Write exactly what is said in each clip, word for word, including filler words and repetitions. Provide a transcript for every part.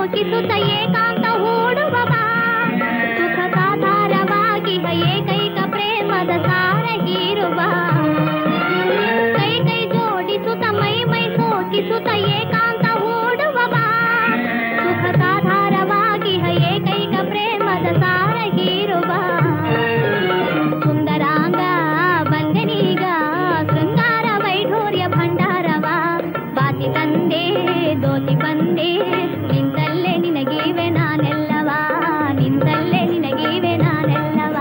ಸೋಕಿಸುತ್ತ ಏಕಾಂತ ಹೂಡುವವ ಸುಖ ಸಾಧಾರವಾಗಿ ಏಕೈಕ ಪ್ರೇಮದ ಸಾರ ಹೀರುವ ಕೈ ಕೈ ಜೋಡಿಸುತ್ತ ಮೈ ಮೈ ಸೋಕಿಸುತ್ತ ಏಕಾಂತ ಹೂಡುವವ ಸುಖ ಸಾಧಾರವಾಗಿ ಏಕೈಕ ಪ್ರೇಮದ ಸಾರ ಹೀರುವ ಸುಂದರಾಂಗ ಬಂದನೀಗ ಶೃಂಗಾರ ವೈಢೂರ್ಯ ಭಂಡಾರವ ಬಾತಿ ತಂದೆ ದೋತಿ ಬಂದೆ ನಿಂತಲ್ಲೇ ನಿನಗೀವೆ ನಾನೆಲ್ಲವ ನಿಂತಲ್ಲೇ ನಿನಗೀವೆ ನಾನೆಲ್ಲವ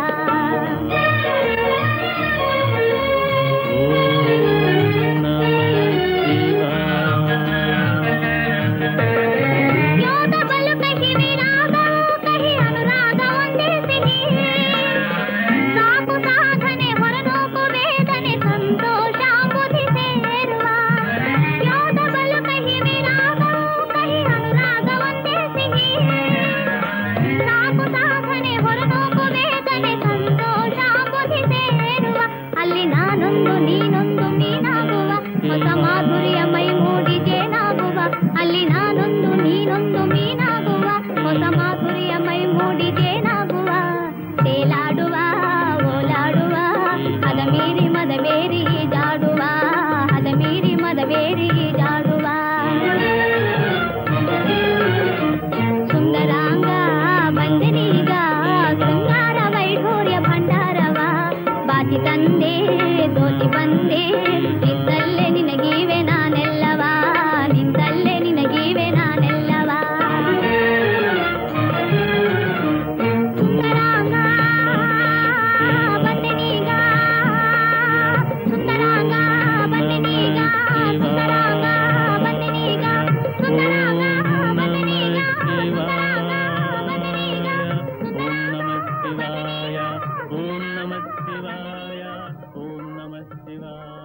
ಯೋಗ ಬಲು ಕಹಿ ವಿರಾಗ ಕಹಿ ಅನುರಾಗ ಒಂದೇ ಸಿಹಿ ಸಾಕು ಸಾಧನೆ ಹೊರನೋಕು ವೇದನೆ ಸಂತೋಷ ಬುಧಿ ಸೇರುವ ಯೋಗ ಬಲು ಕಹಿ ವಿರಾಗ ಕಹಿ ಅನುರಾಗ ಒಂದೇ ಸಿಹಿ ಸಾಕು ಸಾಧನೆ ಹೊರನೋಕು ವೇದನೆ ಸಂತೋಷ ಬುಧಿ ಸೇರುವ ಅಲ್ಲಿ ನಾನೊಂದು ನೀನೊಂದು ಮೀನಾಗುವ ಹೊಸ ಮಾಧುರ್ಯ ಮೈ ಮೂಡಿ ಜೇನಾಗುವ ಅಲ್ಲಿ ನಾನೊಂದು ನೀನೊಂದು ಮೀನಾಗುವ ಹೊಸ ಮಾಧುರ್ಯ ಮೈ ಮೂಡಿ ಜೇನಾಗುವ ತೇಲಾಡುವ ಓಲಾಡುವ ಹದ ಮೀರಿ ಮದ ಬೇರಿ ಜಾಡುವ ಹದ ಮೀರಿ ಮದ ಬೇರಿ ಜಾಡುವ ಸುಂದರಾಂಗ ಬಂದನೀಗ ಶೃಂಗಾರ ವೈಢೂರ್ಯ ಭಂಡಾರವ ಬಾತಿ ತಂದೆ ದೋತಿ ಬಂದೆ ನಿಂತಲ್ಲೇ ನಿನಗೀವೆ ನಾನೆಲ್ಲವ ನಿಂತಲ್ಲೇ ನಿನಗೀವೆ ನಾನೆಲ್ಲವ ಸುಂದರಾಂಗ ಬಂದನೀಗ ಸುಂದರಾಂಗ ಬಂದನೀಗ ಸುಂದರಾಂಗ ಬಂದನೀಗ ಸುಂದರಾಂಗ ಬಂದನೀಗ ಸುಂದರಾಂಗ ಬಂದನೀಗ ಸುಂದರಾಂಗ ಬಂದನೀಗ ಓಂ ನಮಃ ಶಿವಾಯ ಓಂ ನಮಃ ಶಿವಾಯ.